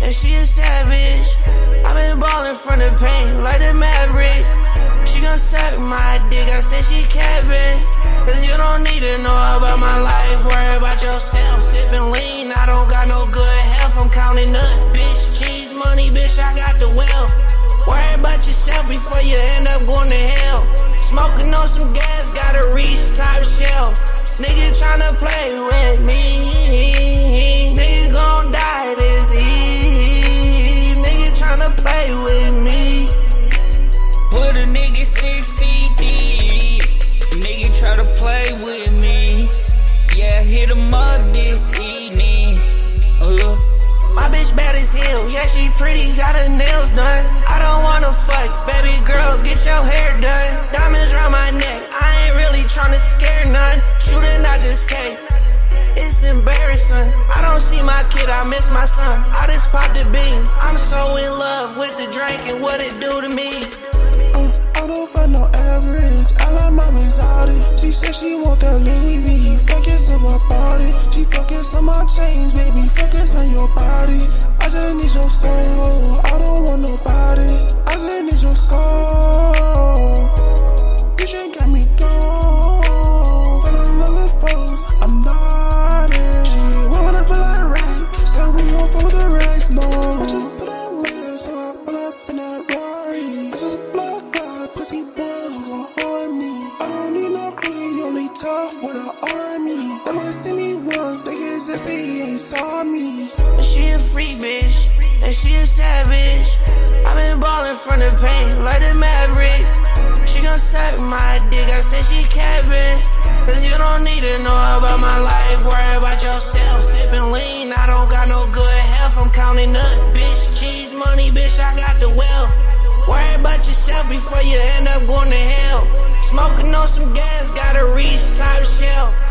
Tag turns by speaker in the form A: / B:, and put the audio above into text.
A: and she a savage. I been ballin' from the pain like the Mavericks. She gon' suck my dick, I said she capping. Cause you don't need to know about my life, worry about yourself. Sippin' lean, I don't got no good health, I'm counting up, bitch. Cheese money, bitch, I got the wealth. Worry about yourself before you end up going to hell. Smoking on some gas, gotta reach top shelf. Nigga tryna play with me, nigga gon' die this eve. Nigga tryna play with me.
B: Put a nigga 6 feet deep. Nigga try to play with me. Yeah, hit him up this evening.
A: My bitch bad as hell, yeah she pretty, got her nails done. I don't wanna fuck, baby girl, get your hair done. Diamonds round my neck, I ain't really tryna scare none. Shooting out this K, it's embarrassing. I don't see my kid, I miss my son. I just popped the bean, I'm so in love with the drink and what it do to me.
C: I don't find no average, I like my Audi. She said she want that Louis V, focus on my body. She focus on my chains, baby, focus on your body. I just need your soul, I don't want nobody. I just need your soul. You just got me gone. For the love of folks, I'm not it. She want to pull out racks, so we gon' fuck with the racks, no. I just put that man, so I pull up in that Rari. I just block out, pussy boy who gon' harm me. I don't need no queen, only tough with an army. They might see me once, they get zesty, he ain't saw me.
A: She a freak bitch, and she a savage. I been ballin' from the pain like the Mavericks. She gon' suck my dick, I said she capping. Cause you don't need to know about my life, worry about yourself. Sippin' lean, I don't got no good health, I'm counting up, bitch. Cheese money, bitch, I got the wealth. Worry about yourself before you end up going to hell. Smoking on some gas, gotta reach top shelf.